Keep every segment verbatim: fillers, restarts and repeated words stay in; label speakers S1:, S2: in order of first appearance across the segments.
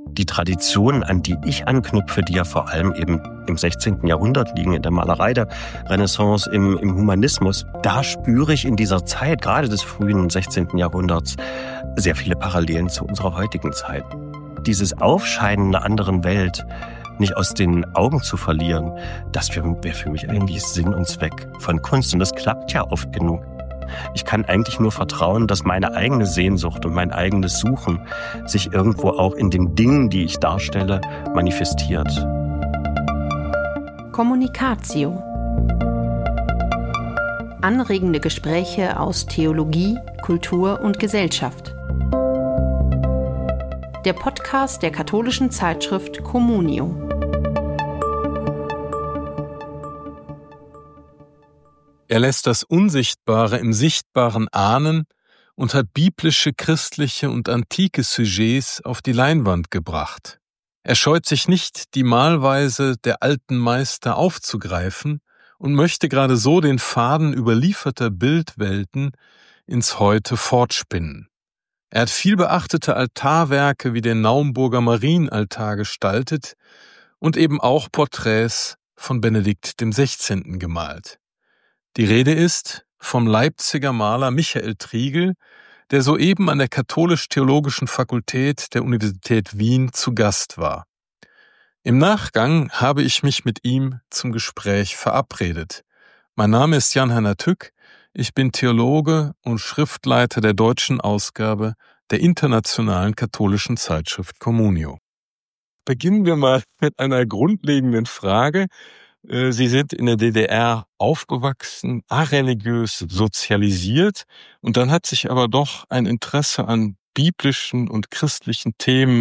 S1: die Traditionen, an die ich anknüpfe, die ja vor allem eben im sechzehnten Jahrhundert liegen, in der Malerei der Renaissance, im, im Humanismus, da spüre ich in dieser Zeit, gerade des frühen sechzehnten Jahrhunderts, sehr viele Parallelen zu unserer heutigen Zeit. Dieses Aufscheinen einer anderen Welt nicht aus den Augen zu verlieren, das wäre für mich eigentlich Sinn und Zweck von Kunst. Und das klappt ja oft genug. Ich kann eigentlich nur vertrauen, dass meine eigene Sehnsucht und mein eigenes Suchen sich irgendwo auch in den Dingen, die ich darstelle, manifestiert.
S2: Kommunikatio. Anregende Gespräche aus Theologie, Kultur und Gesellschaft. Der Podcast der katholischen Zeitschrift Communio.
S3: Er lässt das Unsichtbare im Sichtbaren ahnen und hat biblische, christliche und antike Sujets auf die Leinwand gebracht. Er scheut sich nicht, die Malweise der alten Meister aufzugreifen und möchte gerade so den Faden überlieferter Bildwelten ins Heute fortspinnen. Er hat viel beachtete Altarwerke wie den Naumburger Marienaltar gestaltet und eben auch Porträts von Benedikt dem Sechzehnten gemalt. Die Rede ist vom Leipziger Maler Michael Triegel, der soeben an der Katholisch-Theologischen Fakultät der Universität Wien zu Gast war. Im Nachgang habe ich mich mit ihm zum Gespräch verabredet. Mein Name ist Jan-Henner Tück, ich bin Theologe und Schriftleiter der deutschen Ausgabe der internationalen katholischen Zeitschrift Communio. Beginnen wir mal mit einer grundlegenden Frage. Sie sind in der D D R aufgewachsen, areligiös sozialisiert und dann hat sich aber doch ein Interesse an biblischen und christlichen Themen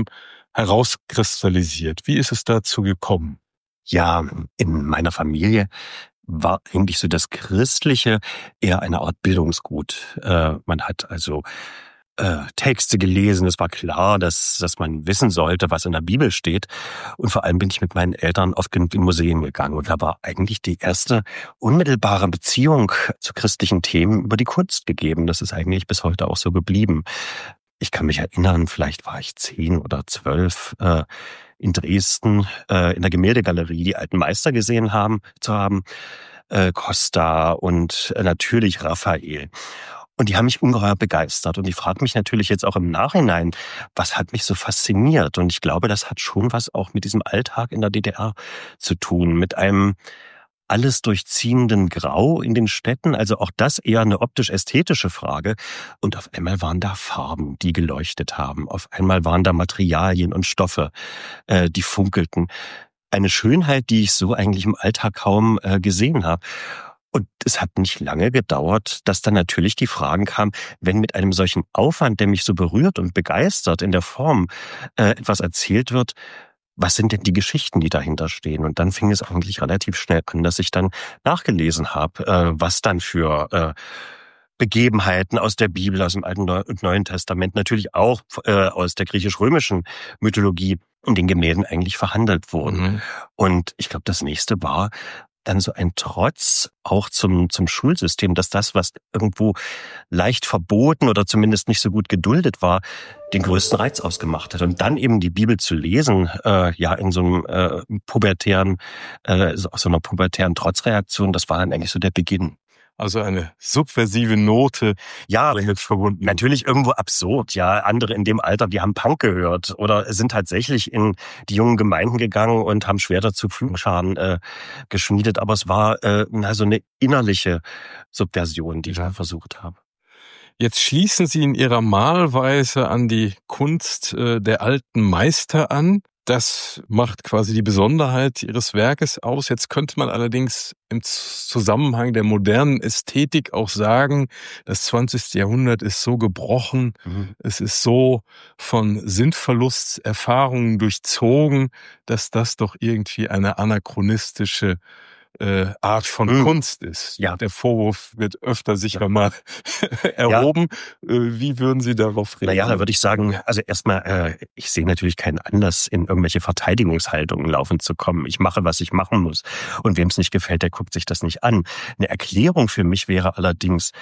S3: herauskristallisiert. Wie ist es dazu gekommen?
S1: Ja, in meiner Familie war eigentlich so das Christliche eher eine Art Bildungsgut. Äh, man hat also äh, Texte gelesen. Es war klar, dass, dass man wissen sollte, was in der Bibel steht. Und vor allem bin ich mit meinen Eltern oft genug in Museen gegangen. Und da war eigentlich die erste unmittelbare Beziehung zu christlichen Themen über die Kunst gegeben. Das ist eigentlich bis heute auch so geblieben. Ich kann mich erinnern, vielleicht war ich zehn oder zwölf, äh, in Dresden äh, in der Gemäldegalerie die alten Meister gesehen haben, zu haben, äh, Costa und äh, natürlich Raphael. Und die haben mich ungeheuer begeistert. Und ich frage mich natürlich jetzt auch im Nachhinein, was hat mich so fasziniert? Und ich glaube, das hat schon was auch mit diesem Alltag in der D D R zu tun, mit einem alles durchziehenden Grau in den Städten, also auch das eher eine optisch-ästhetische Frage. Und auf einmal waren da Farben, die geleuchtet haben. Auf einmal waren da Materialien und Stoffe, äh, die funkelten. Eine Schönheit, die ich so eigentlich im Alltag kaum äh, gesehen habe. Und es hat nicht lange gedauert, dass dann natürlich die Fragen kamen, wenn mit einem solchen Aufwand, der mich so berührt und begeistert in der Form, äh, etwas erzählt wird, was sind denn die Geschichten, die dahinter stehen? Und dann fing es eigentlich relativ schnell an, dass ich dann nachgelesen habe, äh, was dann für äh, Begebenheiten aus der Bibel, aus dem Alten und Neuen Testament, natürlich auch äh, aus der griechisch-römischen Mythologie in den Gemälden eigentlich verhandelt wurden. Mhm. Und ich glaube, das nächste war dann so ein Trotz auch zum zum Schulsystem, dass das, was irgendwo leicht verboten oder zumindest nicht so gut geduldet war, den größten Reiz ausgemacht hat. Und dann eben die Bibel zu lesen, äh, ja in so einem äh, pubertären, äh, so, so einer pubertären Trotzreaktion, das war dann eigentlich so der Beginn.
S3: Also eine subversive Note.
S1: Ja, verbunden. Natürlich irgendwo absurd. Ja, andere in dem Alter, die haben Punk gehört oder sind tatsächlich in die jungen Gemeinden gegangen und haben Schwerter zu Pflugscharen äh, geschmiedet. Aber es war äh, also eine innerliche Subversion, die ich da versucht habe.
S3: Jetzt schließen Sie in Ihrer Malweise an die Kunst äh, der alten Meister an. Das macht quasi die Besonderheit Ihres Werkes aus. Jetzt könnte man allerdings im Zusammenhang der modernen Ästhetik auch sagen, das zwanzigste Jahrhundert ist so gebrochen, mhm. es ist so von Sinnverlusterfahrungen durchzogen, dass das doch irgendwie eine anachronistische äh, Art von mhm. Kunst ist.
S1: Ja.
S3: Der Vorwurf wird öfter sicher mal erhoben. Ja. Äh, wie würden Sie darauf reagieren?
S1: Naja, da würde ich sagen, also erstmal, äh, ich sehe natürlich keinen Anlass, in irgendwelche Verteidigungshaltungen laufen zu kommen. Ich mache, was ich machen muss. Und wem es nicht gefällt, der guckt sich das nicht an. Eine Erklärung für mich wäre allerdings,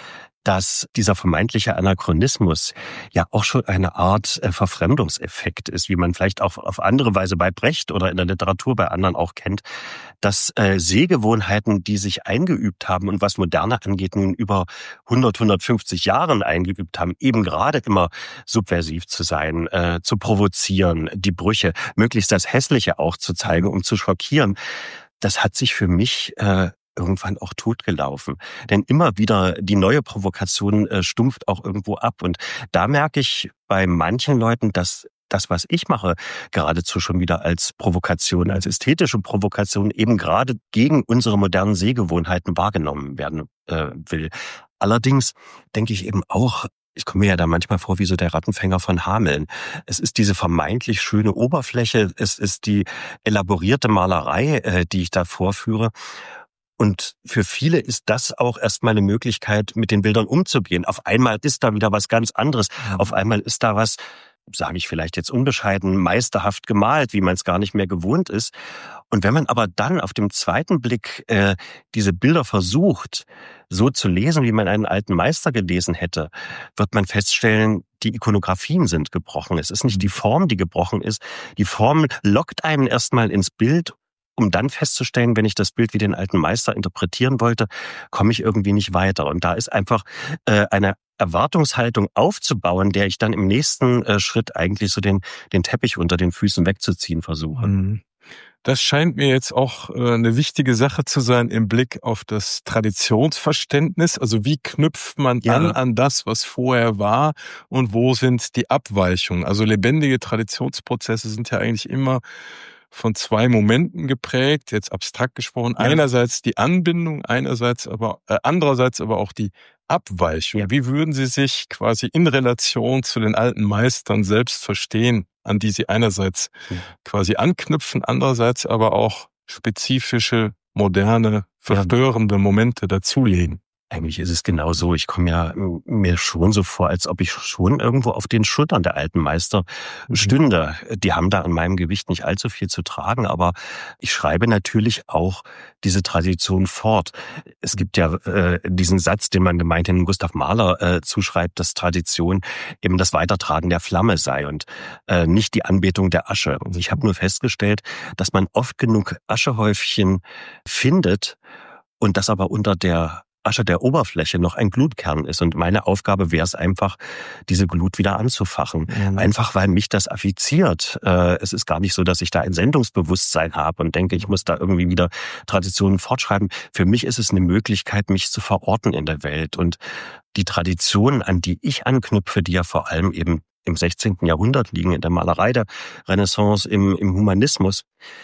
S1: dass dieser vermeintliche Anachronismus ja auch schon eine Art äh, Verfremdungseffekt ist, wie man vielleicht auch auf andere Weise bei Brecht oder in der Literatur bei anderen auch kennt, dass äh, Sehgewohnheiten, die sich eingeübt haben und was Moderne angeht, nun über hundert, hundertfünfzig Jahren eingeübt haben, eben gerade immer subversiv zu sein, äh, zu provozieren, die Brüche, möglichst das Hässliche auch zu zeigen, um zu schockieren. Das hat sich für mich äh, irgendwann auch totgelaufen. Denn immer wieder die neue Provokation äh, stumpft auch irgendwo ab. Und da merke ich bei manchen Leuten, dass das, was ich mache, geradezu schon wieder als Provokation, als ästhetische Provokation eben gerade gegen unsere modernen Sehgewohnheiten wahrgenommen werden äh, will. Allerdings denke ich eben auch, ich komme mir ja da manchmal vor wie so der Rattenfänger von Hameln. Es ist diese vermeintlich schöne Oberfläche, es ist die elaborierte Malerei, äh, die ich da vorführe. Und für viele ist das auch erstmal eine Möglichkeit, mit den Bildern umzugehen. Auf einmal ist da wieder was ganz anderes. Auf einmal ist da was, sage ich vielleicht jetzt unbescheiden, meisterhaft gemalt, wie man es gar nicht mehr gewohnt ist. Und wenn man aber dann auf dem zweiten Blick äh, diese Bilder versucht, so zu lesen, wie man einen alten Meister gelesen hätte, wird man feststellen, die Ikonografien sind gebrochen. Es ist nicht die Form, die gebrochen ist. Die Form lockt einen erstmal ins Bild, um dann festzustellen, wenn ich das Bild wie den alten Meister interpretieren wollte, komme ich irgendwie nicht weiter. Und da ist einfach äh, eine Erwartungshaltung aufzubauen, der ich dann im nächsten äh, Schritt eigentlich so den, den Teppich unter den Füßen wegzuziehen versuche.
S3: Das scheint mir jetzt auch äh, eine wichtige Sache zu sein im Blick auf das Traditionsverständnis. Also wie knüpft man ja an an das, was vorher war, und wo sind die Abweichungen? Also lebendige Traditionsprozesse sind ja eigentlich immer von zwei Momenten geprägt, jetzt abstrakt gesprochen. Ja. Einerseits die Anbindung, einerseits aber äh, andererseits aber auch die Abweichung. Ja. Wie würden Sie sich quasi in Relation zu den alten Meistern selbst verstehen, an die Sie einerseits ja. quasi anknüpfen, andererseits aber auch spezifische, moderne, verstörende ja. Momente dazulegen?
S1: Eigentlich ist es genau so. Ich komme ja mir schon so vor, als ob ich schon irgendwo auf den Schultern der alten Meister stünde. Die haben da an meinem Gewicht nicht allzu viel zu tragen, aber ich schreibe natürlich auch diese Tradition fort. Es gibt ja äh, diesen Satz, den man gemeinhin Gustav Mahler äh, zuschreibt, dass Tradition eben das Weitertragen der Flamme sei und äh, nicht die Anbetung der Asche. Und ich habe nur festgestellt, dass man oft genug Aschehäufchen findet und das aber unter der Asche der Oberfläche noch ein Glutkern ist. Und meine Aufgabe wäre es einfach, diese Glut wieder anzufachen. Mhm. Einfach, weil mich das affiziert. Es ist gar nicht so, dass ich da ein Sendungsbewusstsein habe und denke, ich muss da irgendwie wieder Traditionen fortschreiben. Für mich ist es eine Möglichkeit, mich zu verorten in der Welt. Und die Traditionen, an die ich anknüpfe, die ja vor allem eben im sechzehnten Jahrhundert liegen, in der Malerei der Renaissance, im, im Humanismus,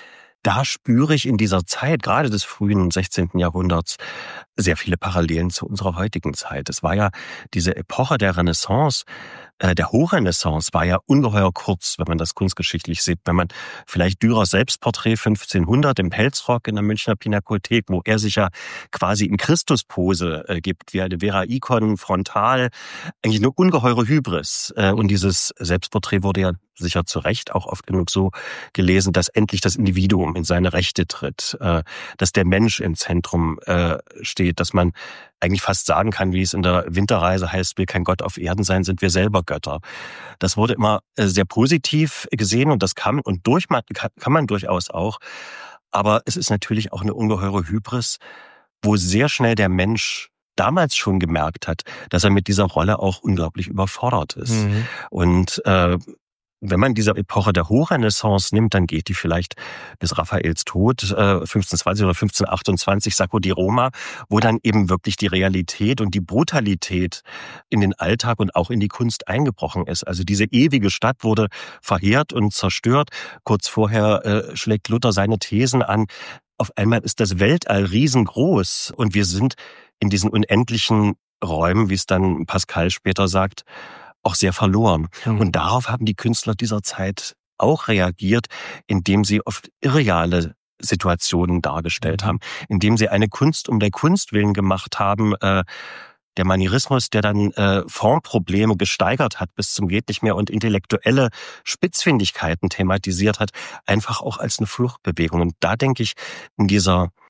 S1: da spüre ich in dieser Zeit, gerade des frühen sechzehnten Jahrhunderts, sehr viele Parallelen zu unserer heutigen Zeit. Es war ja diese Epoche der Renaissance, äh, der Hochrenaissance war ja ungeheuer kurz, wenn man das kunstgeschichtlich sieht. Wenn man vielleicht Dürers Selbstporträt fünfzehnhundert im Pelzrock in der Münchner Pinakothek, wo er sich ja quasi in Christuspose äh, gibt, wie eine Vera Icon frontal, eigentlich eine ungeheure Hybris. Äh, und dieses Selbstporträt wurde ja sicher zu Recht auch oft genug so gelesen, dass endlich das Individuum in seine Rechte tritt, äh, dass der Mensch im Zentrum äh, steht, dass man eigentlich fast sagen kann, wie es in der Winterreise heißt, will kein Gott auf Erden sein, sind wir selber Götter. Das wurde immer äh, sehr positiv gesehen und das kann und durch kann man durchaus auch. Aber es ist natürlich auch eine ungeheure Hybris, wo sehr schnell der Mensch damals schon gemerkt hat, dass er mit dieser Rolle auch unglaublich überfordert ist. Mhm. Und äh, wenn man diese Epoche der Hochrenaissance nimmt, dann geht die vielleicht bis Raffaels Tod, äh, fünfzehnhundertzwanzig oder fünfzehnhundertachtundzwanzig, Sacco di Roma, wo dann eben wirklich die Realität und die Brutalität in den Alltag und auch in die Kunst eingebrochen ist. Also diese ewige Stadt wurde verheert und zerstört. Kurz vorher äh, schlägt Luther seine Thesen an. Auf einmal ist das Weltall riesengroß und wir sind in diesen unendlichen Räumen, wie es dann Pascal später sagt, auch sehr verloren. Mhm. Und darauf haben die Künstler dieser Zeit auch reagiert, indem sie oft irreale Situationen dargestellt mhm. haben, indem sie eine Kunst um der Kunst willen gemacht haben. Äh, der Manierismus, der dann äh, Formprobleme gesteigert hat bis zum geht nicht mehr und intellektuelle Spitzfindigkeiten thematisiert hat, einfach auch als eine Fluchtbewegung. Und da denke ich, in dieser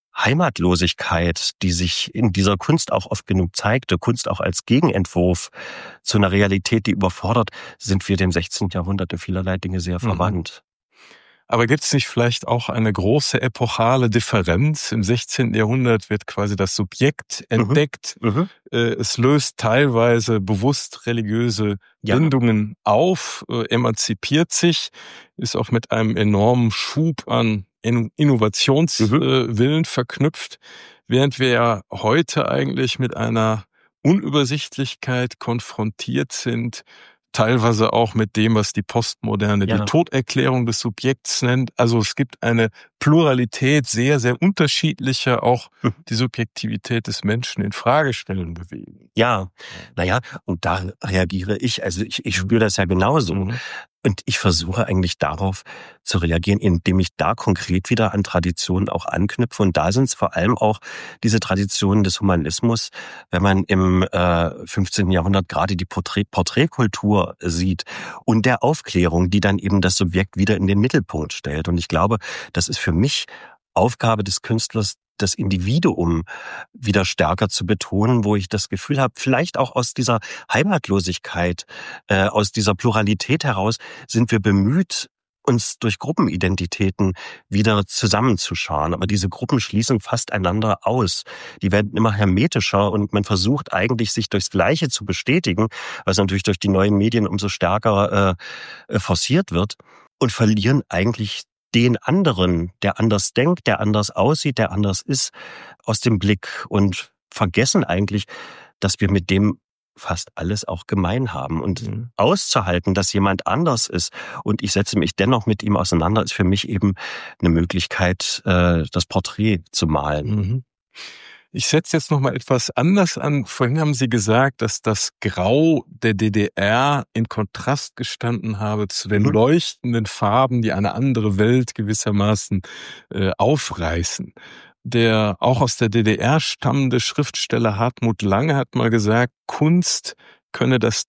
S1: Heimatlosigkeit, die sich in dieser Kunst auch oft genug zeigte, Kunst auch als Gegenentwurf zu einer Realität, die überfordert, sind wir dem sechzehnten. Jahrhundert in vielerlei Dinge sehr verwandt.
S3: Aber gibt es nicht vielleicht auch eine große epochale Differenz? Im sechzehnten. Jahrhundert wird quasi das Subjekt entdeckt. Mhm. Mhm. Es löst teilweise bewusst religiöse ja. Bindungen auf, emanzipiert sich, ist auch mit einem enormen Schub an Innovationswillen mhm. verknüpft, während wir ja heute eigentlich mit einer Unübersichtlichkeit konfrontiert sind, teilweise auch mit dem, was die Postmoderne ja. die Toderklärung des Subjekts nennt. Also es gibt eine Pluralität sehr, sehr unterschiedlicher, auch hm. die Subjektivität des Menschen in Fragestellen bewegen.
S1: Ja, naja, und da reagiere ich, also ich, ich spüre das ja genauso. Mhm. Und ich versuche eigentlich darauf zu reagieren, indem ich da konkret wieder an Traditionen auch anknüpfe. Und da sind es vor allem auch diese Traditionen des Humanismus, wenn man im äh, fünfzehnten. Jahrhundert gerade die Porträt, Porträtkultur sieht und der Aufklärung, die dann eben das Subjekt wieder in den Mittelpunkt stellt. Und ich glaube, das ist für mich Aufgabe des Künstlers, das Individuum wieder stärker zu betonen, wo ich das Gefühl habe, vielleicht auch aus dieser Heimatlosigkeit, äh, aus dieser Pluralität heraus sind wir bemüht, uns durch Gruppenidentitäten wieder zusammenzuscharen. Aber diese Gruppen schließen fast einander aus. Die werden immer hermetischer und man versucht eigentlich, sich durchs Gleiche zu bestätigen, was natürlich durch die neuen Medien umso stärker äh, forciert wird, und verlieren eigentlich den anderen, der anders denkt, der anders aussieht, der anders ist, aus dem Blick und vergessen eigentlich, dass wir mit dem fast alles auch gemein haben. Und mhm. auszuhalten, dass jemand anders ist und ich setze mich dennoch mit ihm auseinander, ist für mich eben eine Möglichkeit, das Porträt zu malen.
S3: Mhm. Ich setze jetzt noch mal etwas anders an. Vorhin haben Sie gesagt, dass das Grau der D D R in Kontrast gestanden habe zu den mhm. leuchtenden Farben, die eine andere Welt gewissermaßen äh, aufreißen. Der auch aus der D D R stammende Schriftsteller Hartmut Lange hat mal gesagt, Kunst könne das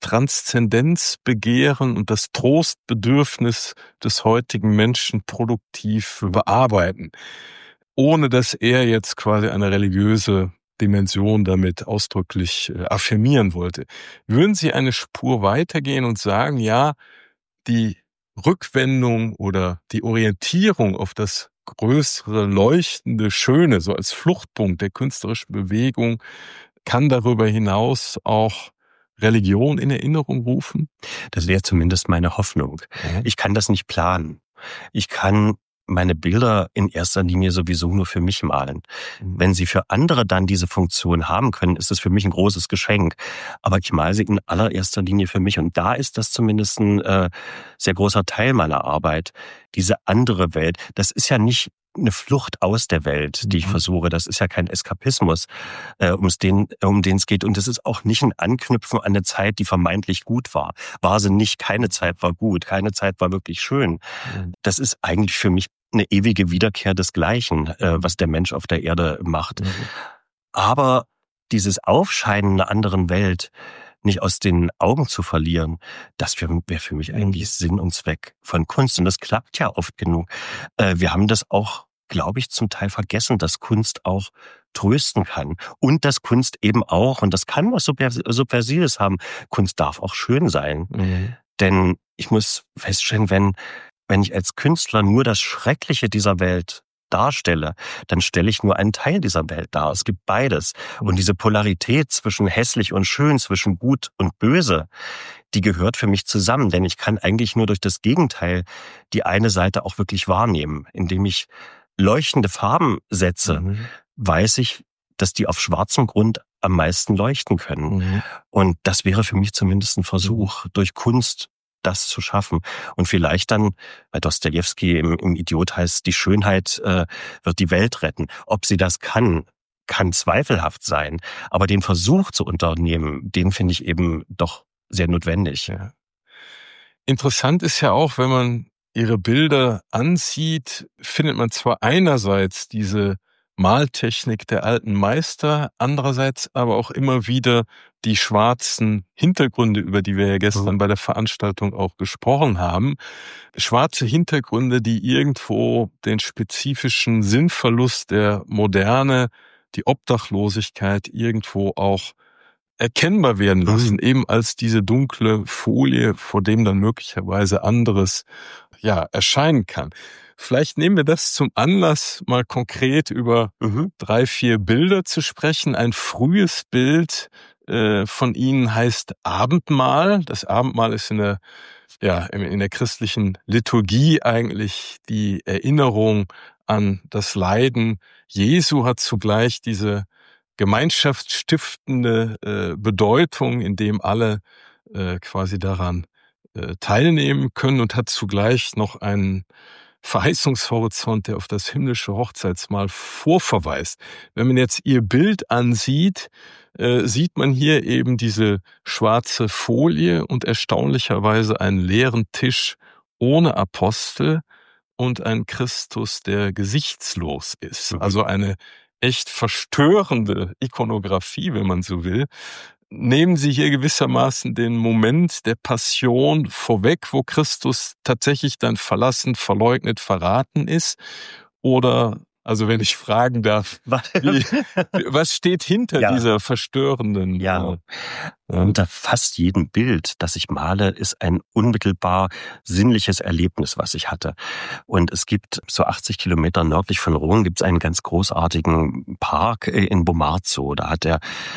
S3: Transzendenzbegehren und das Trostbedürfnis des heutigen Menschen produktiv bearbeiten, ohne dass er jetzt quasi eine religiöse Dimension damit ausdrücklich äh, affirmieren wollte. Würden Sie eine Spur weitergehen und sagen, ja, die Rückwendung oder die Orientierung auf das größere, leuchtende, Schöne, so als Fluchtpunkt der künstlerischen Bewegung, kann darüber hinaus auch Religion in Erinnerung rufen?
S1: Das wäre zumindest meine Hoffnung. Mhm. Ich kann das nicht planen. Ich kann meine Bilder in erster Linie sowieso nur für mich malen. Mhm. Wenn sie für andere dann diese Funktion haben können, ist es für mich ein großes Geschenk. Aber ich male sie in allererster Linie für mich. Und da ist das zumindest ein äh, sehr großer Teil meiner Arbeit. Diese andere Welt, das ist ja nicht eine Flucht aus der Welt, die ich mhm. versuche. Das ist ja kein Eskapismus, äh, um den, um den es geht. Und es ist auch nicht ein Anknüpfen an eine Zeit, die vermeintlich gut war. War sie nicht. Keine Zeit war gut. Keine Zeit war wirklich schön. Mhm. Das ist eigentlich für mich eine ewige Wiederkehr des Gleichen, äh, was der Mensch auf der Erde macht. Mhm. Aber dieses Aufscheinen einer anderen Welt nicht aus den Augen zu verlieren, das wäre für mich eigentlich Sinn und Zweck von Kunst. Und das klappt ja oft genug. Äh, wir haben das auch, glaube ich, zum Teil vergessen, dass Kunst auch trösten kann. Und dass Kunst eben auch, und das kann was Subversives haben, Kunst darf auch schön sein. Mhm. Denn ich muss feststellen, wenn Wenn ich als Künstler nur das Schreckliche dieser Welt darstelle, dann stelle ich nur einen Teil dieser Welt dar. Es gibt beides. Und diese Polarität zwischen hässlich und schön, zwischen gut und böse, die gehört für mich zusammen. Denn ich kann eigentlich nur durch das Gegenteil die eine Seite auch wirklich wahrnehmen. Indem ich leuchtende Farben setze, mhm. weiß ich, dass die auf schwarzem Grund am meisten leuchten können. Mhm. Und das wäre für mich zumindest ein Versuch, durch Kunst das zu schaffen. Und vielleicht dann, bei Dostojewski im, im Idiot heißt, die Schönheit äh, wird die Welt retten. Ob sie das kann, kann zweifelhaft sein. Aber den Versuch zu unternehmen, den finde ich eben doch sehr notwendig.
S3: Ja. Interessant ist ja auch, wenn man Ihre Bilder ansieht, findet man zwar einerseits diese Maltechnik der alten Meister, andererseits aber auch immer wieder die schwarzen Hintergründe, über die wir ja gestern bei der Veranstaltung auch gesprochen haben. Schwarze Hintergründe, die irgendwo den spezifischen Sinnverlust der Moderne, die Obdachlosigkeit irgendwo auch erkennbar werden lassen, mhm. eben als diese dunkle Folie, vor dem dann möglicherweise anderes ja erscheinen kann. Vielleicht nehmen wir das zum Anlass, mal konkret über mhm. drei, vier Bilder zu sprechen. Ein frühes Bild äh, von Ihnen heißt Abendmahl. Das Abendmahl ist in der, ja, in der christlichen Liturgie eigentlich die Erinnerung an das Leiden Jesu, hat zugleich diese gemeinschaftsstiftende äh, Bedeutung, in dem alle äh, quasi daran äh, teilnehmen können, und hat zugleich noch einen Verheißungshorizont, der auf das himmlische Hochzeitsmahl vorverweist. Wenn man jetzt Ihr Bild ansieht, äh, sieht man hier eben diese schwarze Folie und erstaunlicherweise einen leeren Tisch ohne Apostel und einen Christus, der gesichtslos ist. Also eine echt verstörende Ikonografie, wenn man so will. Nehmen Sie hier gewissermaßen den Moment der Passion vorweg, wo Christus tatsächlich dann verlassen, verleugnet, verraten ist? Oder, also wenn ich fragen darf, wie, was steht hinter ja. dieser verstörenden...
S1: Ja. Äh, Unter fast jedem Bild, das ich male, ist ein unmittelbar sinnliches Erlebnis, was ich hatte. Und es gibt so achtzig Kilometer nördlich von Rouen gibt es einen ganz großartigen Park in Bomarzo. Da hat der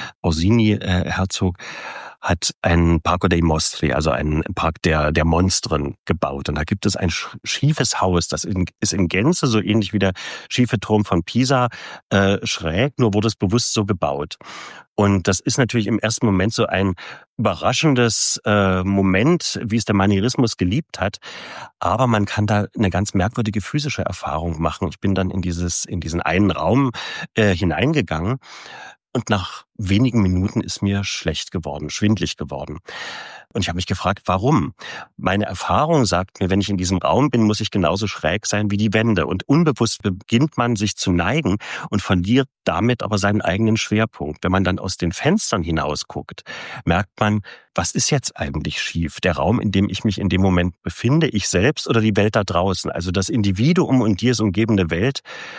S1: Orsini-Herzog hat einen Parco dei Mostri, also einen Park der der Monstren gebaut. Und da gibt es ein schiefes Haus, das in, ist in Gänze so ähnlich wie der schiefe Turm von Pisa, äh, schräg, nur wurde es bewusst so gebaut. Und das ist natürlich im ersten Moment so ein überraschendes äh, Moment, wie es der Manierismus geliebt hat. Aber man kann da eine ganz merkwürdige physische Erfahrung machen. Ich bin dann in dieses in diesen einen Raum äh, hineingegangen. Und nach wenigen Minuten ist mir schlecht geworden, schwindlig geworden. Und ich habe mich gefragt, warum? Meine Erfahrung sagt mir, wenn ich in diesem Raum bin, muss ich genauso schräg sein wie die Wände. Und unbewusst beginnt man sich zu neigen und verliert damit aber seinen eigenen Schwerpunkt. Wenn man dann aus den Fenstern hinaus guckt, merkt man, was ist jetzt eigentlich schief? Der Raum, in dem ich mich in dem Moment befinde, ich selbst oder die Welt da draußen? Also das Individuum und die es umgebende Welt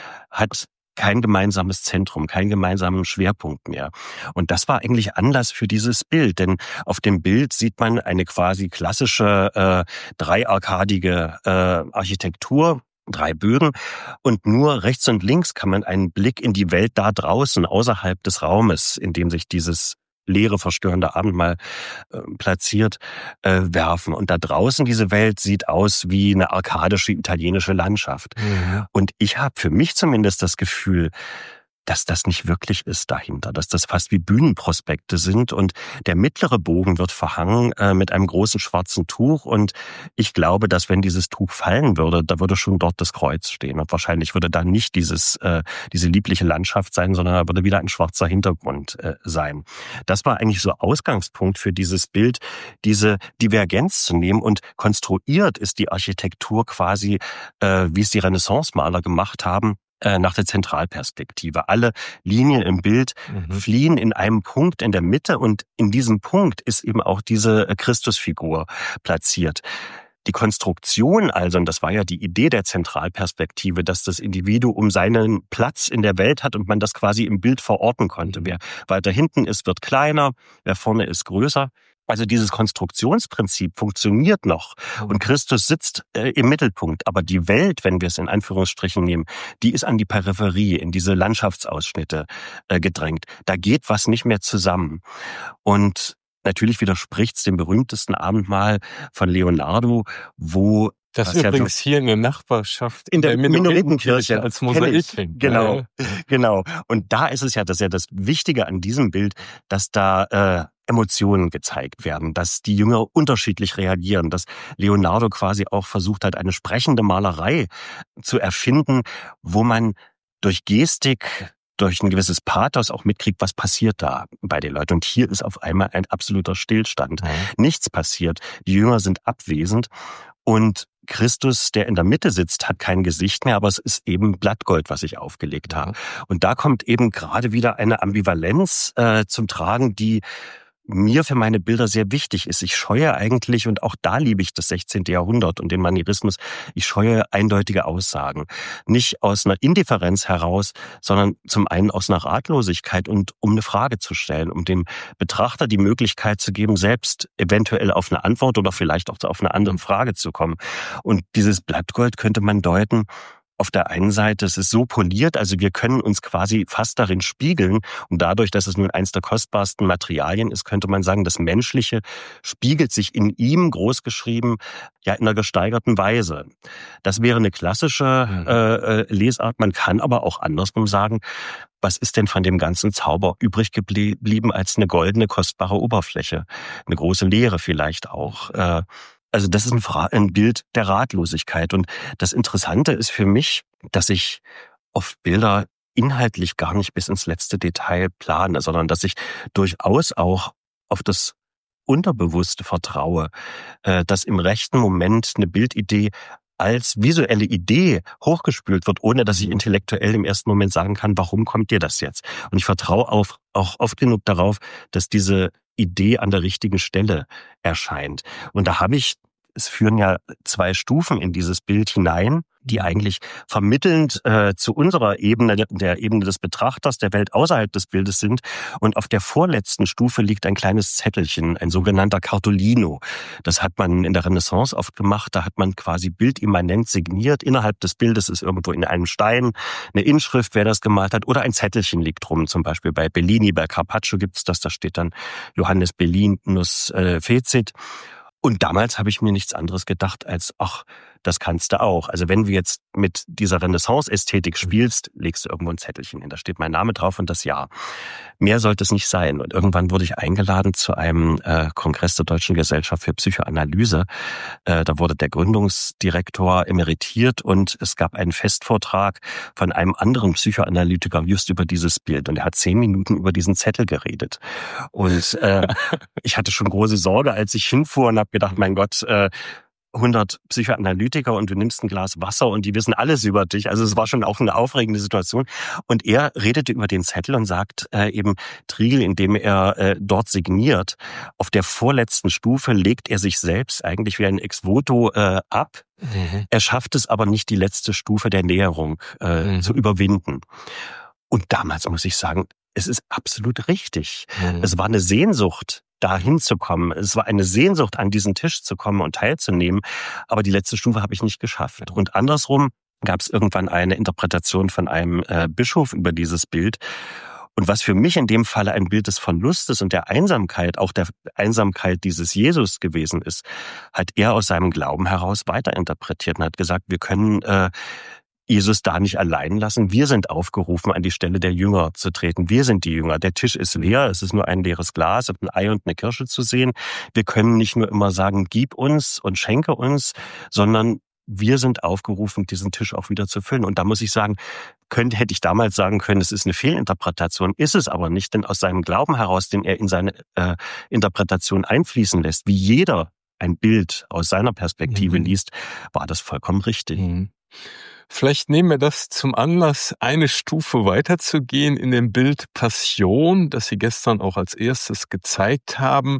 S1: hat kein gemeinsames Zentrum, keinen gemeinsamen Schwerpunkt mehr. Und das war eigentlich Anlass für dieses Bild, denn auf dem Bild sieht man eine quasi klassische äh, dreiarkadige äh, Architektur, drei Bögen, und nur rechts und links kann man einen Blick in die Welt da draußen, außerhalb des Raumes, in dem sich dieses leere, verstörende Abendmahl äh, platziert, äh, werfen. Und da draußen diese Welt sieht aus wie eine arkadische italienische Landschaft. Mhm. Und ich habe für mich zumindest das Gefühl, dass das nicht wirklich ist dahinter, dass das fast wie Bühnenprospekte sind, und der mittlere Bogen wird verhangen äh, mit einem großen schwarzen Tuch, und ich glaube, dass wenn dieses Tuch fallen würde, da würde schon dort das Kreuz stehen, und wahrscheinlich würde da nicht dieses äh, diese liebliche Landschaft sein, sondern da würde wieder ein schwarzer Hintergrund äh, sein. Das war eigentlich so Ausgangspunkt für dieses Bild, diese Divergenz zu nehmen, und konstruiert ist die Architektur quasi, äh, wie es die Renaissance-Maler gemacht haben, nach der Zentralperspektive. Alle Linien im Bild mhm. fliehen in einem Punkt in der Mitte, und in diesem Punkt ist eben auch diese Christusfigur platziert. Die Konstruktion also, und das war ja die Idee der Zentralperspektive, dass das Individuum seinen Platz in der Welt hat und man das quasi im Bild verorten konnte. Wer weiter hinten ist, wird kleiner, wer vorne ist, größer. Also dieses Konstruktionsprinzip funktioniert noch, und Christus sitzt äh, im Mittelpunkt. Aber die Welt, wenn wir es in Anführungsstrichen nehmen, die ist an die Peripherie, in diese Landschaftsausschnitte äh, gedrängt. Da geht was nicht mehr zusammen. Und natürlich widerspricht es dem berühmtesten Abendmahl von Leonardo, wo
S3: das ist übrigens ja hier in der Nachbarschaft
S1: in der, der Minoritenkirche
S3: als Mosaik hängt.
S1: Genau, genau. Und da ist es ja, das ist ja das Wichtige an diesem Bild, dass da äh, Emotionen gezeigt werden, dass die Jünger unterschiedlich reagieren, dass Leonardo quasi auch versucht hat, eine sprechende Malerei zu erfinden, wo man durch Gestik, durch ein gewisses Pathos auch mitkriegt, was passiert da bei den Leuten. Und hier ist auf einmal ein absoluter Stillstand. Mhm. Nichts passiert. Die Jünger sind abwesend. Und Christus, der in der Mitte sitzt, hat kein Gesicht mehr, aber es ist eben Blattgold, was ich aufgelegt habe. Und da kommt eben gerade wieder eine Ambivalenz äh, zum Tragen, die mir für meine Bilder sehr wichtig ist. Ich scheue eigentlich, und auch da liebe ich das sechzehnte Jahrhundert und den Manierismus, ich scheue eindeutige Aussagen. Nicht aus einer Indifferenz heraus, sondern zum einen aus einer Ratlosigkeit und um eine Frage zu stellen, um dem Betrachter die Möglichkeit zu geben, selbst eventuell auf eine Antwort oder vielleicht auch auf eine andere Frage zu kommen. Und dieses Blattgold könnte man deuten, auf der einen Seite, es ist so poliert, also wir können uns quasi fast darin spiegeln. Und dadurch, dass es nun eins der kostbarsten Materialien ist, könnte man sagen, das Menschliche spiegelt sich in ihm, großgeschrieben, ja in einer gesteigerten Weise. Das wäre eine klassische äh, Lesart. Man kann aber auch andersrum sagen, was ist denn von dem ganzen Zauber übrig geblieben als eine goldene, kostbare Oberfläche? Eine große Leere vielleicht auch. Äh, Also das ist ein, Fra- ein Bild der Ratlosigkeit. Und das Interessante ist für mich, dass ich oft Bilder inhaltlich gar nicht bis ins letzte Detail plane, sondern dass ich durchaus auch auf das Unterbewusste vertraue, äh, dass im rechten Moment eine Bildidee als visuelle Idee hochgespült wird, ohne dass ich intellektuell im ersten Moment sagen kann, warum kommt dir das jetzt? Und ich vertraue auf, auch oft genug darauf, dass diese Idee an der richtigen Stelle erscheint. Und da habe ich, es führen ja zwei Stufen in dieses Bild hinein, die eigentlich vermittelnd äh, zu unserer Ebene, der Ebene des Betrachters, der Welt außerhalb des Bildes sind. Und auf der vorletzten Stufe liegt ein kleines Zettelchen, ein sogenannter Cartolino. Das hat man in der Renaissance oft gemacht. Da hat man quasi bildimmanent signiert. Innerhalb des Bildes ist irgendwo in einem Stein eine Inschrift, wer das gemalt hat. Oder ein Zettelchen liegt rum. Zum Beispiel bei Bellini, bei Carpaccio gibt's das. Da steht dann Johannes Bellinus äh, Fecit. Und damals habe ich mir nichts anderes gedacht als, ach, das kannst du auch. Also wenn du jetzt mit dieser Renaissance-Ästhetik spielst, legst du irgendwo ein Zettelchen hin. Da steht mein Name drauf und das Jahr. Mehr sollte es nicht sein. Und irgendwann wurde ich eingeladen zu einem äh, Kongress der Deutschen Gesellschaft für Psychoanalyse. Äh, da wurde der Gründungsdirektor emeritiert und es gab einen Festvortrag von einem anderen Psychoanalytiker just über dieses Bild. Und er hat zehn Minuten über diesen Zettel geredet. Und äh, ich hatte schon große Sorge, als ich hinfuhr und habe gedacht, mein Gott, äh, hundert Psychoanalytiker und du nimmst ein Glas Wasser und die wissen alles über dich. Also es war schon auch eine aufregende Situation. Und er redete über den Zettel und sagt äh, eben, Triegel, indem er äh, dort signiert, auf der vorletzten Stufe legt er sich selbst eigentlich wie ein Ex-voto äh, ab. Mhm. Er schafft es aber nicht, die letzte Stufe der Näherung äh, mhm. zu überwinden. Und damals muss ich sagen, es ist absolut richtig. Mhm. Es war eine Sehnsucht, dahin zu kommen. Es war eine Sehnsucht, an diesen Tisch zu kommen und teilzunehmen. Aber die letzte Stufe habe ich nicht geschafft. Und andersrum gab es irgendwann eine Interpretation von einem äh, Bischof über dieses Bild. Und was für mich in dem Falle ein Bild des Verlustes und der Einsamkeit, auch der Einsamkeit dieses Jesus gewesen ist, hat er aus seinem Glauben heraus weiterinterpretiert und hat gesagt, wir können äh, Jesus da nicht allein lassen. Wir sind aufgerufen, an die Stelle der Jünger zu treten. Wir sind die Jünger. Der Tisch ist leer. Es ist nur ein leeres Glas, ein Ei und eine Kirsche zu sehen. Wir können nicht nur immer sagen, gib uns und schenke uns, sondern wir sind aufgerufen, diesen Tisch auch wieder zu füllen. Und da muss ich sagen, könnte, hätte ich damals sagen können, es ist eine Fehlinterpretation, ist es aber nicht, denn aus seinem Glauben heraus, den er in seine äh, Interpretation einfließen lässt, wie jeder ein Bild aus seiner Perspektive mhm. liest, war das vollkommen richtig.
S3: Mhm. Vielleicht nehmen wir das zum Anlass, eine Stufe weiterzugehen in dem Bild Passion, das Sie gestern auch als erstes gezeigt haben,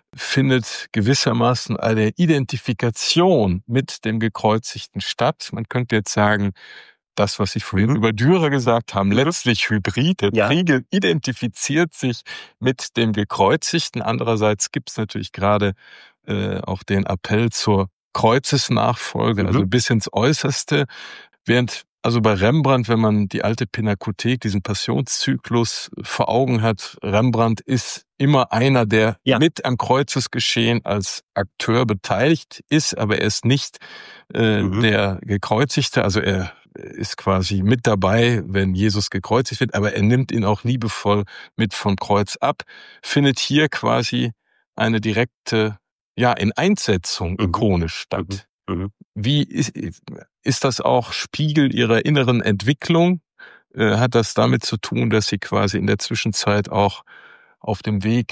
S3: findet gewissermaßen eine Identifikation mit dem Gekreuzigten statt. Man könnte jetzt sagen, das, was Sie vorhin mhm. über Dürer gesagt haben, mhm. letztlich Hybrid. Der ja. Triegel identifiziert sich mit dem Gekreuzigten. Andererseits gibt es natürlich gerade äh, auch den Appell zur Kreuzesnachfolge, mhm. also bis ins Äußerste. Während also bei Rembrandt, wenn man die alte Pinakothek, diesen Passionszyklus vor Augen hat, Rembrandt ist immer einer, der ja. mit am Kreuzesgeschehen als Akteur beteiligt ist, aber er ist nicht äh, mhm. der Gekreuzigte, also er ist quasi mit dabei, wenn Jesus gekreuzigt wird, aber er nimmt ihn auch liebevoll mit vom Kreuz ab, findet hier quasi eine direkte ja in Einsetzung mhm. ikonisch statt. Mhm. Wie ist, ist das auch Spiegel Ihrer inneren Entwicklung? Äh, hat das damit zu tun, dass Sie quasi in der Zwischenzeit auch auf dem Weg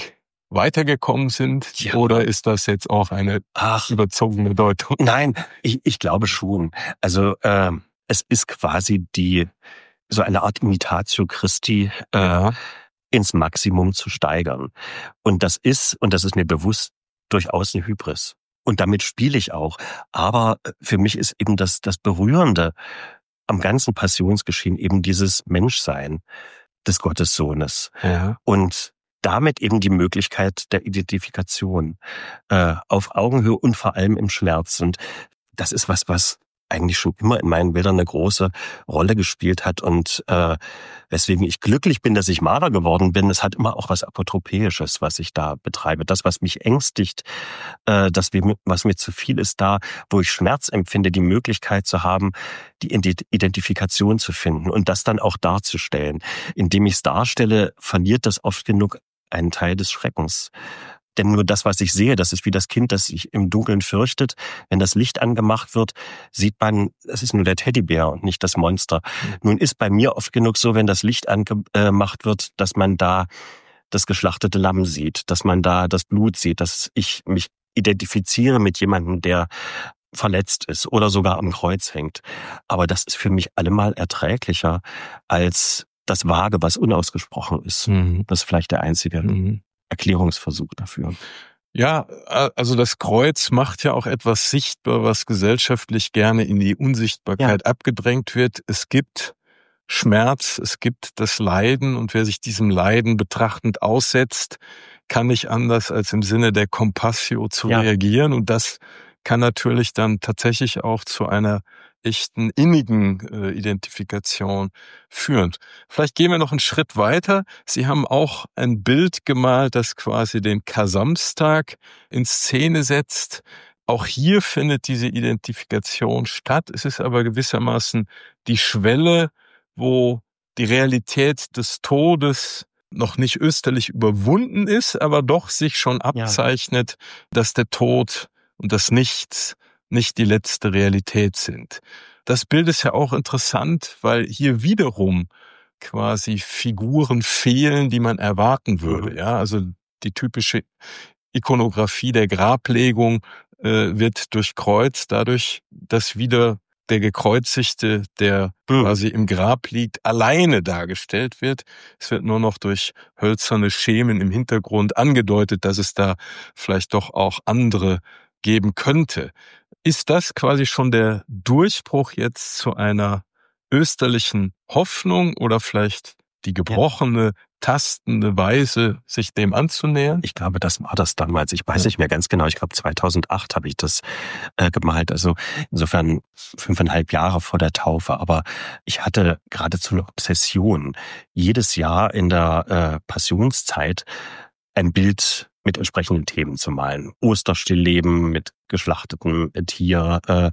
S3: weitergekommen sind? Ja. Oder ist das jetzt auch eine Ach, überzogene Deutung?
S1: Nein, ich, ich glaube schon. Also äh, es ist quasi die so eine Art Imitatio Christi äh, ja. ins Maximum zu steigern. Und das ist, und das ist mir bewusst, durchaus eine Hybris. Und damit spiele ich auch. Aber für mich ist eben das, das Berührende am ganzen Passionsgeschehen eben dieses Menschsein des Gottessohnes. Ja. Und damit eben die Möglichkeit der Identifikation äh, auf Augenhöhe und vor allem im Schmerz. Und das ist was, was eigentlich schon immer in meinen Bildern eine große Rolle gespielt hat und äh, weswegen ich glücklich bin, dass ich Maler geworden bin. Es hat immer auch was Apotropäisches, was ich da betreibe. Das, was mich ängstigt, äh, das, was mir zu viel ist, da, wo ich Schmerz empfinde, die Möglichkeit zu haben, die Identifikation zu finden und das dann auch darzustellen. Indem ich es darstelle, verliert das oft genug einen Teil des Schreckens. Denn nur das, was ich sehe, das ist wie das Kind, das sich im Dunkeln fürchtet. Wenn das Licht angemacht wird, sieht man, es ist nur der Teddybär und nicht das Monster. Mhm. Nun ist bei mir oft genug so, wenn das Licht angemacht wird, dass man da das geschlachtete Lamm sieht, dass man da das Blut sieht, dass ich mich identifiziere mit jemandem, der verletzt ist oder sogar am Kreuz hängt. Aber das ist für mich allemal erträglicher als das Vage, was unausgesprochen ist. Mhm. Das ist vielleicht der einzige Mhm. Erklärungsversuch dafür.
S3: Ja, also das Kreuz macht ja auch etwas sichtbar, was gesellschaftlich gerne in die Unsichtbarkeit ja. abgedrängt wird. Es gibt Schmerz, es gibt das Leiden und wer sich diesem Leiden betrachtend aussetzt, kann nicht anders als im Sinne der Compassio zu ja. reagieren und das kann natürlich dann tatsächlich auch zu einer echten innigen äh, Identifikation führen. Vielleicht gehen wir noch einen Schritt weiter. Sie haben auch ein Bild gemalt, das quasi den Kar-Samstag in Szene setzt. Auch hier findet diese Identifikation statt. Es ist aber gewissermaßen die Schwelle, wo die Realität des Todes noch nicht österlich überwunden ist, aber doch sich schon abzeichnet, ja. dass der Tod und das Nichts nicht die letzte Realität sind. Das Bild ist ja auch interessant, weil hier wiederum quasi Figuren fehlen, die man erwarten würde. Ja, also die typische Ikonografie der Grablegung äh, wird durchkreuzt, dadurch, dass wieder der Gekreuzigte, der mhm. quasi im Grab liegt, alleine dargestellt wird. Es wird nur noch durch hölzerne Schemen im Hintergrund angedeutet, dass es da vielleicht doch auch andere geben könnte. Ist das quasi schon der Durchbruch jetzt zu einer österlichen Hoffnung oder vielleicht die gebrochene, ja. tastende Weise, sich dem anzunähern?
S1: Ich glaube, das war das damals. Ich weiß ja. nicht mehr ganz genau. Ich glaube, zweitausendacht habe ich das äh, gemalt. Also insofern fünfeinhalb Jahre vor der Taufe. Aber ich hatte geradezu eine Obsession, jedes Jahr in der äh, Passionszeit ein Bild mit entsprechenden Themen zu malen. Osterstillleben mit geschlachtetem Tier, äh,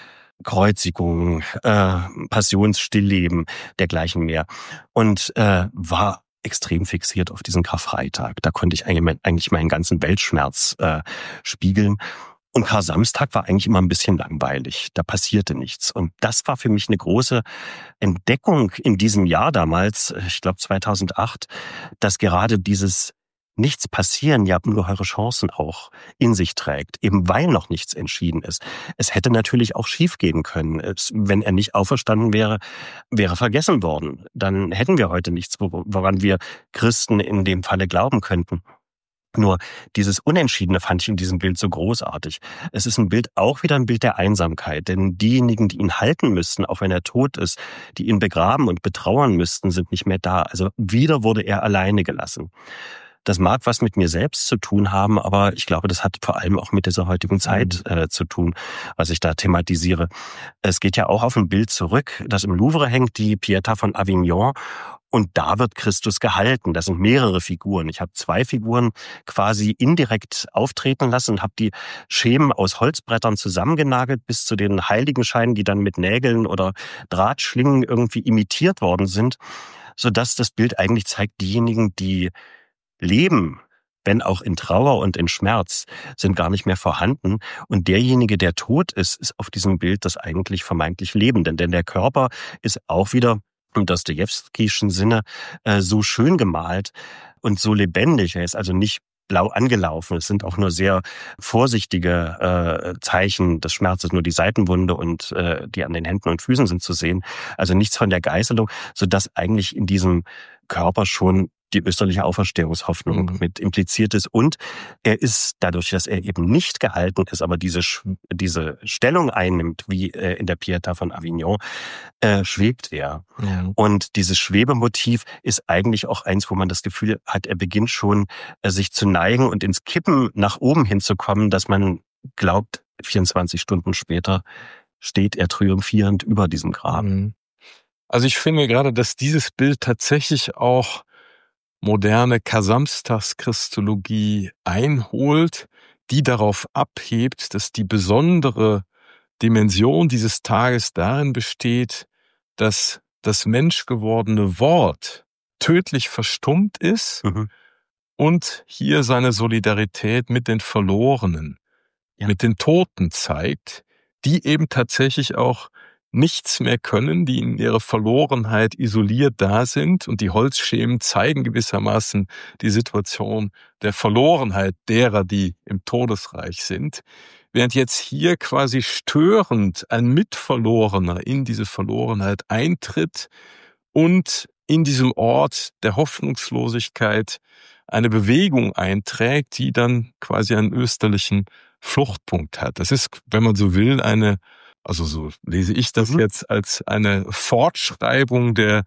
S1: Kreuzigung, äh, Passionsstillleben, dergleichen mehr. Und äh, war extrem fixiert auf diesen Karfreitag. Da konnte ich eigentlich meinen ganzen Weltschmerz äh, spiegeln. Und Kar-Samstag war eigentlich immer ein bisschen langweilig. Da passierte nichts. Und das war für mich eine große Entdeckung in diesem Jahr damals, ich glaube zweitausendacht, dass gerade dieses Nichts passieren ja ungeheure Chancen auch in sich trägt, eben weil noch nichts entschieden ist. Es hätte natürlich auch schief gehen können. Es, wenn er nicht auferstanden wäre, wäre vergessen worden. Dann hätten wir heute nichts, woran wir Christen in dem Falle glauben könnten. Nur dieses Unentschiedene fand ich in diesem Bild so großartig. Es ist ein Bild, auch wieder ein Bild der Einsamkeit, denn diejenigen, die ihn halten müssten, auch wenn er tot ist, die ihn begraben und betrauern müssten, sind nicht mehr da. Also wieder wurde er alleine gelassen. Das mag was mit mir selbst zu tun haben, aber ich glaube, das hat vor allem auch mit dieser heutigen Zeit äh, zu tun, was ich da thematisiere. Es geht ja auch auf ein Bild zurück, das im Louvre hängt, die Pietà von Avignon. Und da wird Christus gehalten. Das sind mehrere Figuren. Ich habe zwei Figuren quasi indirekt auftreten lassen und habe die Schemen aus Holzbrettern zusammengenagelt bis zu den Heiligenscheinen, die dann mit Nägeln oder Drahtschlingen irgendwie imitiert worden sind, sodass das Bild eigentlich zeigt, diejenigen, die leben, wenn auch in Trauer und in Schmerz, sind gar nicht mehr vorhanden. Und derjenige, der tot ist, ist auf diesem Bild das eigentlich vermeintlich Lebende. Denn der Körper ist auch wieder im Dostojewskischen Sinne äh, so schön gemalt und so lebendig. Er ist also nicht blau angelaufen. Es sind auch nur sehr vorsichtige äh, Zeichen des Schmerzes, nur die Seitenwunde und äh, die an den Händen und Füßen sind zu sehen. Also nichts von der Geißelung, sodass eigentlich in diesem Körper schon die österliche Auferstehungshoffnung mhm. mit impliziert ist. Und er ist, dadurch, dass er eben nicht gehalten ist, aber diese diese Stellung einnimmt, wie äh, in der Pietà von Avignon, äh, schwebt er. Ja. Und dieses Schwebemotiv ist eigentlich auch eins, wo man das Gefühl hat, er beginnt schon äh, sich zu neigen und ins Kippen nach oben hinzukommen, dass man glaubt, vierundzwanzig Stunden später steht er triumphierend über diesem Grab. Mhm.
S3: Also ich finde gerade, dass dieses Bild tatsächlich auch moderne Kazamstas-Christologie einholt, die darauf abhebt, dass die besondere Dimension dieses Tages darin besteht, dass das menschgewordene Wort tödlich verstummt ist mhm. und hier seine Solidarität mit den Verlorenen, ja. mit den Toten zeigt, die eben tatsächlich auch nichts mehr können, die in ihrer Verlorenheit isoliert da sind. Und die Holzschemen zeigen gewissermaßen die Situation der Verlorenheit derer, die im Todesreich sind. Während jetzt hier quasi störend ein Mitverlorener in diese Verlorenheit eintritt und in diesem Ort der Hoffnungslosigkeit eine Bewegung einträgt, die dann quasi einen österlichen Fluchtpunkt hat. Das ist, wenn man so will, eine Also so lese ich das mhm. jetzt als eine Fortschreibung der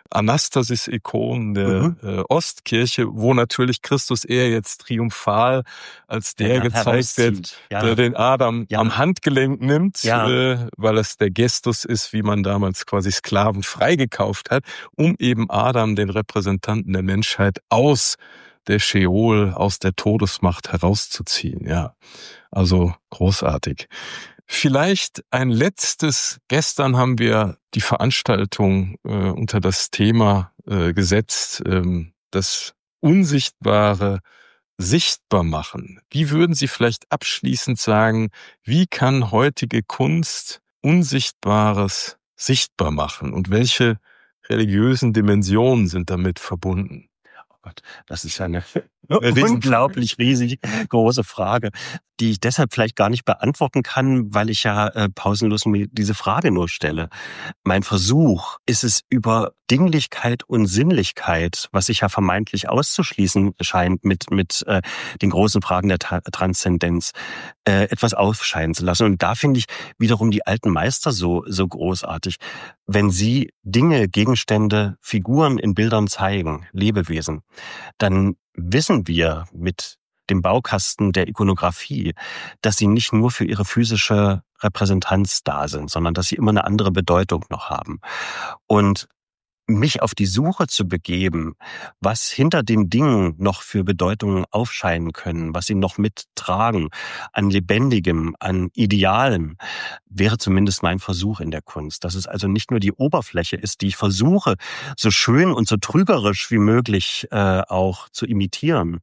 S3: Anastasis-Ikonen der mhm. äh, Ostkirche, wo natürlich Christus eher jetzt triumphal als der ja, gezeigt wird, ja. der den Adam ja. am Handgelenk nimmt, ja. äh, weil es der Gestus ist, wie man damals quasi Sklaven freigekauft hat, um eben Adam, den Repräsentanten der Menschheit, aus der Scheol, aus der Todesmacht herauszuziehen. Ja, also großartig. Vielleicht ein letztes. Gestern haben wir die Veranstaltung äh, unter das Thema äh, gesetzt, ähm, das Unsichtbare sichtbar machen. Wie würden Sie vielleicht abschließend sagen, wie kann heutige Kunst Unsichtbares sichtbar machen und welche religiösen Dimensionen sind damit verbunden?
S1: Oh Gott, das ist ja eine unglaublich riesig große Frage, die ich deshalb vielleicht gar nicht beantworten kann, weil ich ja äh, pausenlos mir diese Frage nur stelle. Mein Versuch ist es, über Dinglichkeit und Sinnlichkeit, was sich ja vermeintlich auszuschließen scheint mit mit äh, den großen Fragen der Ta- Transzendenz, äh, etwas aufscheinen zu lassen. Und da finde ich wiederum die alten Meister so so großartig, wenn sie Dinge, Gegenstände, Figuren in Bildern zeigen, Lebewesen, dann wissen wir mit dem Baukasten der Ikonografie, dass sie nicht nur für ihre physische Repräsentanz da sind, sondern dass sie immer eine andere Bedeutung noch haben. Und mich auf die Suche zu begeben, was hinter den Dingen noch für Bedeutungen aufscheinen können, was sie noch mittragen, an Lebendigem, an Idealem, wäre zumindest mein Versuch in der Kunst. Dass es also nicht nur die Oberfläche ist, die ich versuche, so schön und so trügerisch wie möglich äh, auch zu imitieren,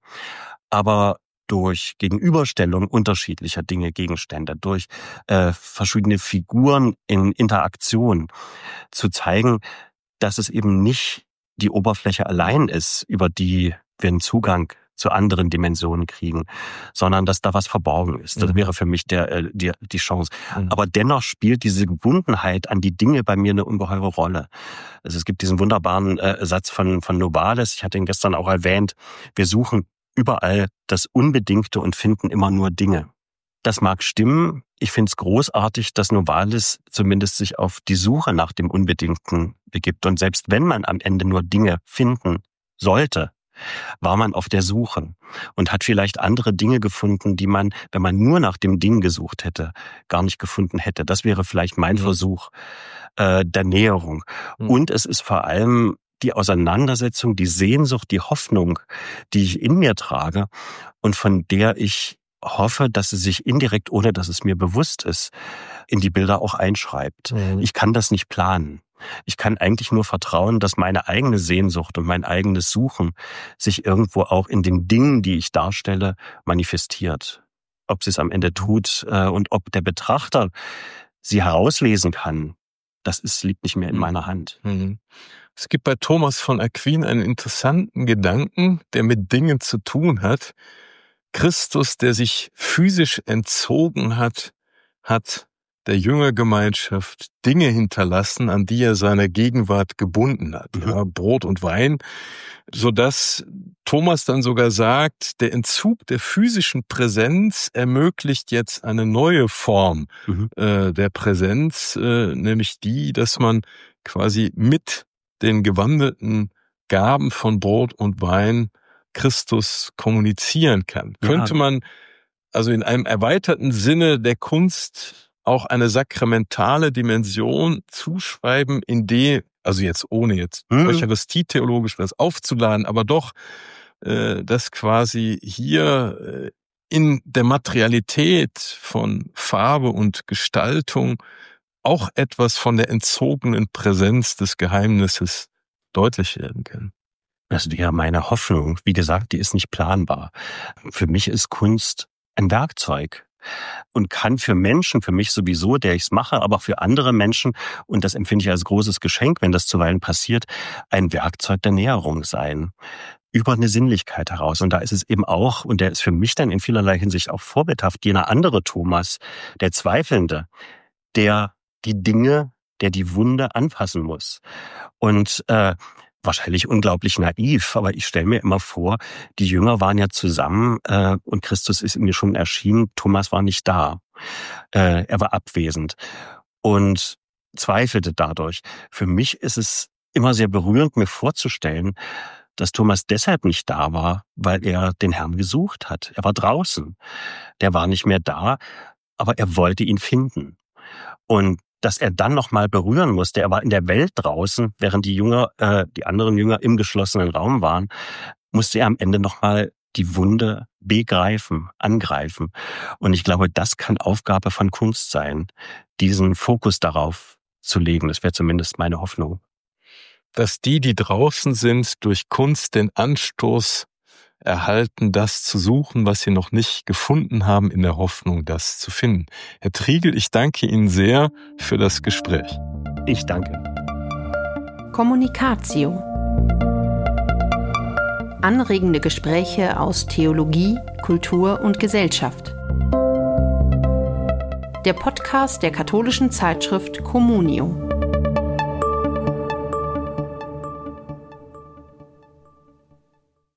S1: aber durch Gegenüberstellung unterschiedlicher Dinge, Gegenstände, durch äh, verschiedene Figuren in Interaktion zu zeigen, dass es eben nicht die Oberfläche allein ist, über die wir einen Zugang zu anderen Dimensionen kriegen, sondern dass da was verborgen ist. Das mhm. wäre für mich der, die, die Chance. Mhm. Aber dennoch spielt diese Gebundenheit an die Dinge bei mir eine ungeheure Rolle. Also es gibt diesen wunderbaren äh, Satz von, von Novalis, ich hatte ihn gestern auch erwähnt, wir suchen überall das Unbedingte und finden immer nur Dinge. Das mag stimmen. Ich finde es großartig, dass Novalis zumindest sich auf die Suche nach dem Unbedingten begibt. Und selbst wenn man am Ende nur Dinge finden sollte, war man auf der Suche und hat vielleicht andere Dinge gefunden, die man, wenn man nur nach dem Ding gesucht hätte, gar nicht gefunden hätte. Das wäre vielleicht mein mhm. Versuch äh, der Näherung. Mhm. Und es ist vor allem die Auseinandersetzung, die Sehnsucht, die Hoffnung, die ich in mir trage und von der ich hoffe, dass sie sich indirekt, ohne dass es mir bewusst ist, in die Bilder auch einschreibt. Mhm. Ich kann das nicht planen. Ich kann eigentlich nur vertrauen, dass meine eigene Sehnsucht und mein eigenes Suchen sich irgendwo auch in den Dingen, die ich darstelle, manifestiert. Ob sie es am Ende tut äh, und ob der Betrachter sie herauslesen kann, das ist, liegt nicht mehr in meiner Hand.
S3: Mhm. Es gibt bei Thomas von Aquin einen interessanten Gedanken, der mit Dingen zu tun hat. Christus, der sich physisch entzogen hat, hat der Jüngergemeinschaft Dinge hinterlassen, an die er seine Gegenwart gebunden hat. Mhm. Ja, Brot und Wein, sodass Thomas dann sogar sagt, der Entzug der physischen Präsenz ermöglicht jetzt eine neue Form mhm. äh, der Präsenz, äh, nämlich die, dass man quasi mit den gewandelten Gaben von Brot und Wein Christus kommunizieren kann. Ja. Könnte man also in einem erweiterten Sinne der Kunst auch eine sakramentale Dimension zuschreiben, in die, also jetzt ohne jetzt hm. eucharistie-theologisch das aufzuladen, aber doch, äh, dass quasi hier äh, in der Materialität von Farbe und Gestaltung auch etwas von der entzogenen Präsenz des Geheimnisses deutlich werden kann.
S1: Das wäre meine Hoffnung. Wie gesagt, die ist nicht planbar. Für mich ist Kunst ein Werkzeug. Und kann für Menschen, für mich sowieso, der ich es mache, aber auch für andere Menschen, und das empfinde ich als großes Geschenk, wenn das zuweilen passiert, ein Werkzeug der Näherung sein. Über eine Sinnlichkeit heraus. Und da ist es eben auch, und der ist für mich dann in vielerlei Hinsicht auch vorbildhaft, jener andere Thomas, der Zweifelnde, der die Dinge, der die Wunde anfassen muss. Und äh, wahrscheinlich unglaublich naiv, aber ich stelle mir immer vor, die Jünger waren ja zusammen äh, und Christus ist ihnen schon erschienen, Thomas war nicht da. Äh, er war abwesend und zweifelte dadurch. Für mich ist es immer sehr berührend, mir vorzustellen, dass Thomas deshalb nicht da war, weil er den Herrn gesucht hat. Er war draußen. Der war nicht mehr da, aber er wollte ihn finden. Und dass er dann nochmal berühren musste. Er war in der Welt draußen, während die Jünger, äh, die anderen Jünger im geschlossenen Raum waren, musste er am Ende nochmal die Wunde begreifen, angreifen. Und ich glaube, das kann Aufgabe von Kunst sein, diesen Fokus darauf zu legen. Das wäre zumindest meine Hoffnung.
S3: Dass die, die draußen sind, durch Kunst den Anstoß erhalten, das zu suchen, was sie noch nicht gefunden haben, in der Hoffnung, das zu finden. Herr Triegel, ich danke Ihnen sehr für das Gespräch.
S1: Ich danke.
S2: Kommunikatio. Anregende Gespräche aus Theologie, Kultur und Gesellschaft. Der Podcast der katholischen Zeitschrift Communio.